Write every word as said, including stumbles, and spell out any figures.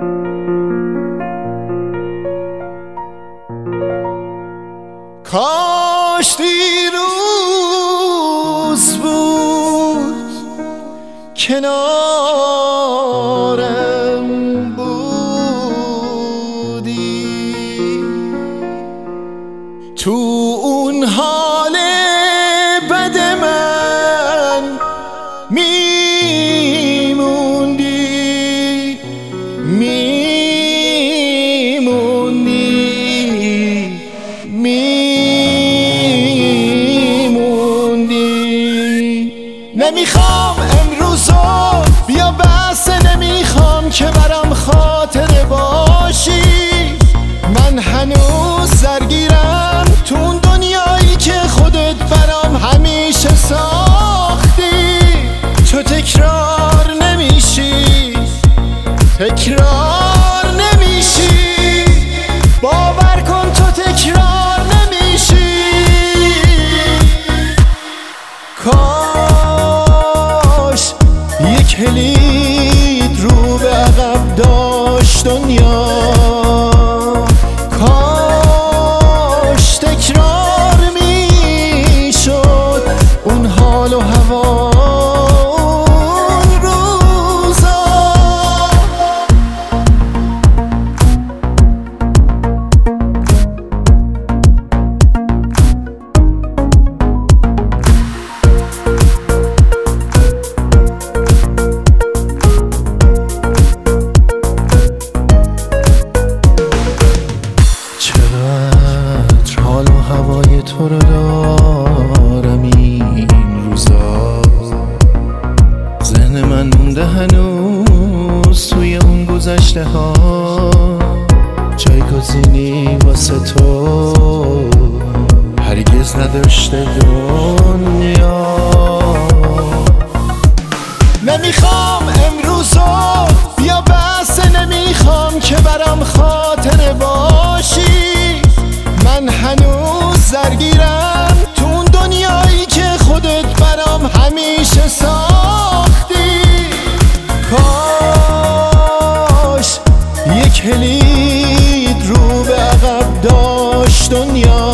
کاش دیروز بود کنارم بودی، تو اون حال بد من میموندی میموندی میموندی نمیخوام امروزو بیا بس، نمیخوام که برام خاطره باشی. من هنوز درگیرم تو اون دنیایی که خودت برام همیشه ساختی. تو تکرار نمیشی، تکرار نمیشی، باور کن تو تکرار نمیشی. کاش یک کلید رو به عقب داشت دنیا، کاش تکرار میشد اون حال و هوا اون روزا. چقدر حال و هوای تو رو دارم این روزا، ذهن من مونده هنوز توی اون گذشته ها. جایگزینی واسه تو هرگز نداشته دنیا. نمیخوام امروزو بیا بس، نمیخوام که برام خاطره باشی. من هنوز درگیرم تو اون دنیایی که خودت برام همیشه ساختی. کاش یک کلید رو به عقب داشت دنیا،